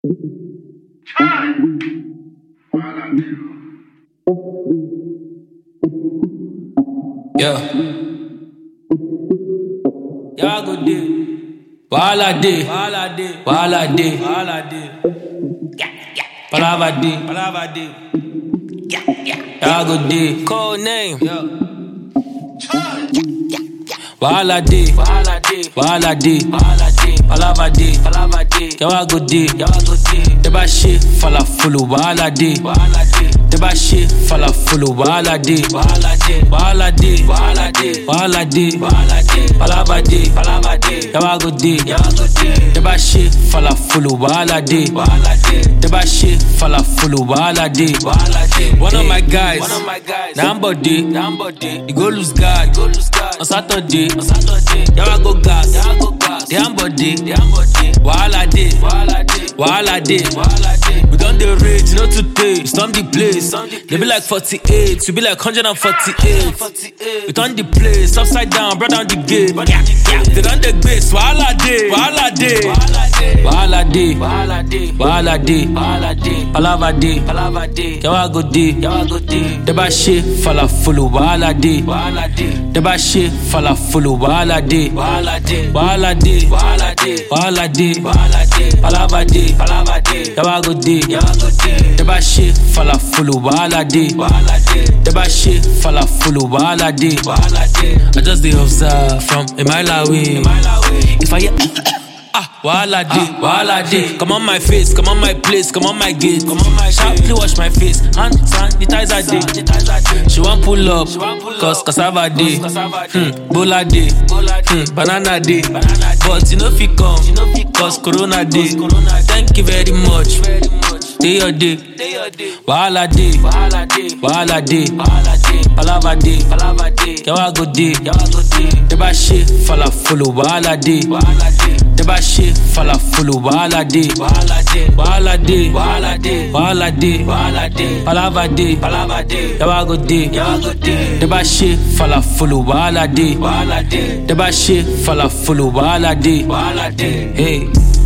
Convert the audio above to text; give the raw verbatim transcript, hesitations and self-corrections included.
Yeah. Y'all go day. Wala day. Wala day. Wala day. Wala day. Palava day. Palava day. Y'all go day. Code name. Yeah. Wala day. Wala day. Wala day. Wala day. Palava day. Palava day. Y'all go day. Y'all go day. Deba shit fala fulu. Wala day. Wala day. Deba shit fala fulu. Wala day. Wala day. Wala day. Wala day. Wala day. Wala day. Palava day. Palava day. Y'all go day. Y'all go day. Deba shit fala fulu. Wala day. Wala day. Deba shit fala fulu. Wala day. Wala day. One of my guys. One of my guys. Nambo day. Nambo day. He go lose guard. Go lose guard. On Saturday. On Saturday. Y'all go gas. Y'all go gas. The Ambo day. The Ambo day. Wala day. Wala day. Wala day. Wala day. We done the rage, no today. Storm the place. They be like forty-eight. We be like one hundred forty-eight. We turn the place upside down, brought down the gate. They done the base. Wala day. Wala day. Wala day. Wala day. Wala day. Wala day. Palava day. Palava day. Yawa go day. Yawa go day. Deba shit fala fulu. Wala day. Wala day. Deba shit fala fulu. Wala day. Wala day. Wala day. Wala day. Wala day. Wala day. Palava day. Palava day. Yawa go day. Yawa go day. Deba shit fala fulu. Wala day. Wala day. Deba shit fala fulu. Wala day. Wala day. I just dey observe from a mile away. If I hear ah, wala day, wala day. Come on my face, come on my place, come on my gate. Come on my sharply wash my face. Hand sanitizer day. She want pull up, cause cassava day. Hmm, bola day. Hmm, banana day. But you know fi come, cause corona day. Thank you very much. Day your day, wala day, wala day, wala day, palava day, palava day, yawa go day, yawa go day. Deba shit fala fulu, wala day, wala day. Deba shit fala fulu, wala day, wala day, wala day, wala day, wala day, wala day, palava day, palava day, yawa go day, yawa go day. Deba shit fala fulu, wala day, wala day. Deba shit fala fulu, wala day, wala day. Hey.